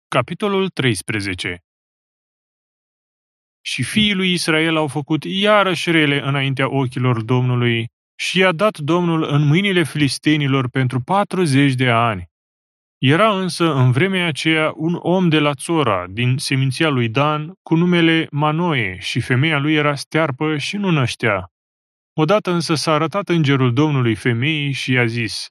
Capitolul 13. Și fiii lui Israel au făcut iarăși rele înaintea ochilor Domnului și i-a dat Domnul în mâinile filistenilor pentru 40 de ani. Era însă în vremea aceea un om de la Țora, din seminția lui Dan, cu numele Manoe, și femeia lui era stearpă și nu năștea. Odată însă s-a arătat îngerul Domnului femeii și i-a zis: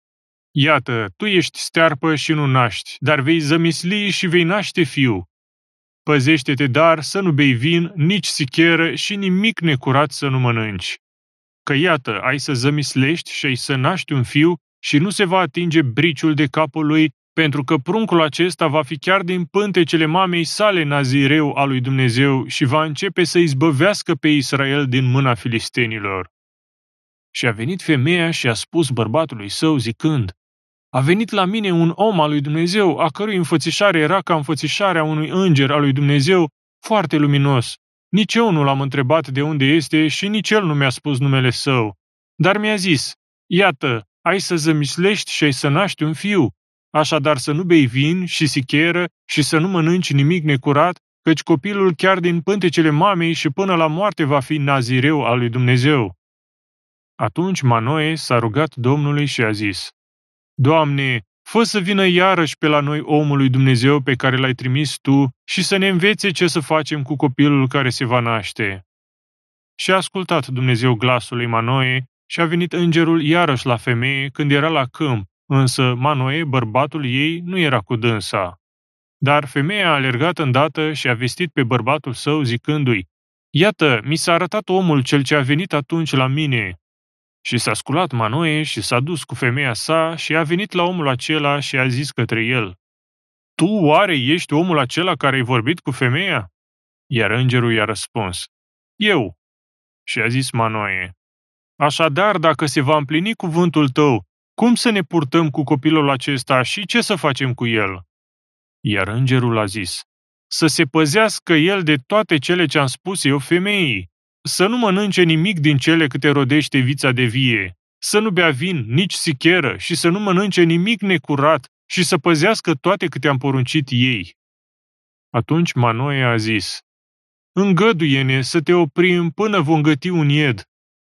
Iată, tu ești stearpă și nu naști, dar vei zămisli și vei naște fiu. Păzește-te dar să nu bei vin, nici sicheră și nimic necurat să nu mănânci. Că iată, ai să zămislești și ai să naști un fiu și nu se va atinge briciul de capul lui, pentru că pruncul acesta va fi chiar din pântecele mamei sale nazireu al lui Dumnezeu și va începe să izbăvească pe Israel din mâna filistenilor. Și a venit femeia și a spus bărbatului său zicând: A venit la mine un om al lui Dumnezeu, a cărui înfățișare era ca înfățișarea unui înger al lui Dumnezeu, foarte luminos. Nici eu nu l-am întrebat de unde este și nici el nu mi-a spus numele său. Dar mi-a zis: Iată, ai să zămislești și ai să naști un fiu. Așadar să nu bei vin și sicheră și să nu mănânci nimic necurat, căci copilul chiar din pântecele mamei și până la moarte va fi nazireu al lui Dumnezeu. Atunci Manoe s-a rugat Domnului și a zis: Doamne, fă să vină iarăși pe la noi omul lui Dumnezeu pe care l-ai trimis Tu și să ne învețe ce să facem cu copilul care se va naște. Și a ascultat Dumnezeu glasul lui Manoe și a venit îngerul iarăși la femeie când era la câmp, însă Manoe, bărbatul ei, nu era cu dânsa. Dar femeia a alergat îndată și a vestit pe bărbatul său zicându-i: Iată, mi s-a arătat omul cel ce a venit atunci la mine. Și s-a sculat Manoe și s-a dus cu femeia sa și a venit la omul acela și a zis către el: Tu oare ești omul acela care ai vorbit cu femeia? Iar îngerul i-a răspuns: Eu. Și a zis Manoe: Așadar, dacă se va împlini cuvântul tău, cum să ne purtăm cu copilul acesta și ce să facem cu el? Iar îngerul a zis: Să se păzească el de toate cele ce am spus eu femeii. Să nu mănânce nimic din cele câte rodește vița de vie, să nu bea vin, nici sicheră și să nu mănânce nimic necurat și să păzească toate câte am poruncit ei. Atunci Manoe a zis: Îngăduie-ne să te oprim până vom găti un ied.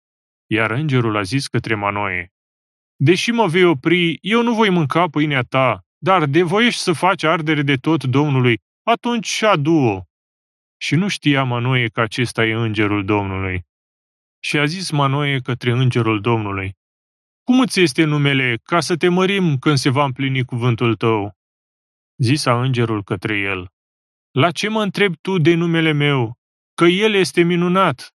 Iar îngerul a zis către Manoe: Deși mă vei opri, eu nu voi mânca pâinea ta, dar de voiești să faci ardere de tot Domnului, atunci adu-o. Și nu știa Manoe că acesta e îngerul Domnului. Și a zis Manoe către îngerul Domnului: Cum îți este numele, ca să te mărim când se va împlini cuvântul tău? Zisa îngerul către el: La ce mă întrebi tu de numele meu? Că el este minunat.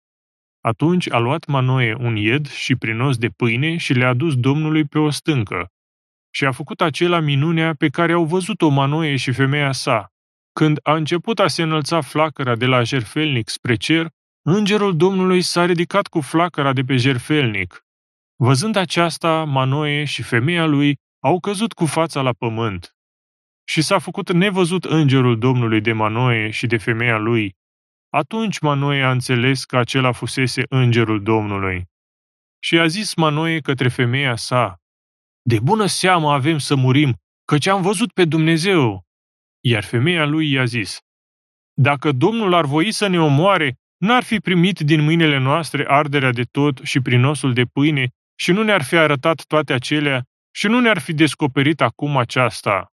Atunci a luat Manoe un ied și prinos de pâine și le-a dus Domnului pe o stâncă. Și a făcut acela minunea pe care au văzut-o Manoe și femeia sa. Când a început a se înălța flacăra de la jertfelnic spre cer, îngerul Domnului s-a ridicat cu flacăra de pe jertfelnic. Văzând aceasta, Manoe și femeia lui au căzut cu fața la pământ. Și s-a făcut nevăzut îngerul Domnului de Manoe și de femeia lui. Atunci Manoe a înțeles că acela fusese îngerul Domnului. Și a zis Manoe către femeia sa: De bună seamă avem să murim, căci am văzut pe Dumnezeu. Iar femeia lui i-a zis: Dacă Domnul ar voi să ne omoare, n-ar fi primit din mâinile noastre arderea de tot și prinosul de pâine și nu ne-ar fi arătat toate acelea și nu ne-ar fi descoperit acum aceasta.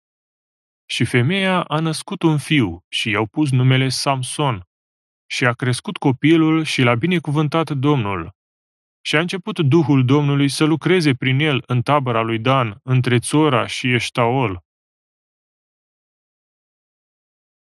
Și femeia a născut un fiu și i-au pus numele Samson. Și a crescut copilul și l-a binecuvântat Domnul. Și a început Duhul Domnului să lucreze prin el în tabăra lui Dan, între Țora și Eștaol.